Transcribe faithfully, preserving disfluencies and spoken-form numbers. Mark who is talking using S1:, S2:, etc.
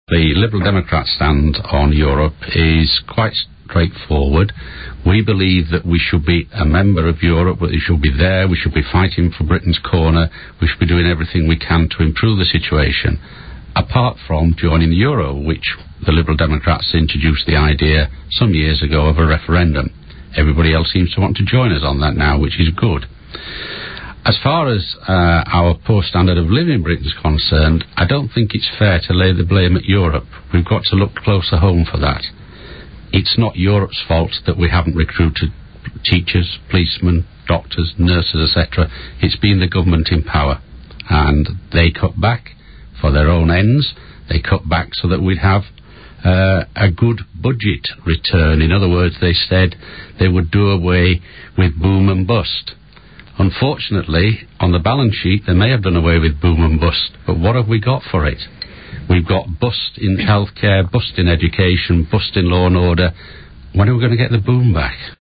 S1: The Liberal Democrat stand on Europe is quite straightforward. We believe that we should be a member of Europe, that we should be there, we should be fighting for Britain's corner, we should be doing everything we can to improve the situation, apart from joining the Euro, which the Liberal Democrats introduced the idea some years ago of a referendum. Everybody else seems to want to join us on that now, which is good. As far as uh, our poor standard of living in Britain is concerned, I don't think it's fair to lay the blame at Europe. We've got to look closer home for that. It's not Europe's fault that we haven't recruited teachers, policemen, doctors, nurses, et cetera. It's been the government in power, and they cut back for their own ends. They cut back so that we'd have uh, a good budget return. In other words, they said they would do away with boom and bust. Unfortunately, on the balance sheet, they may have done away with boom and bust, but what have we got for it? We've got bust in healthcare, bust in education, bust in law and order. When are we going to get the boom back?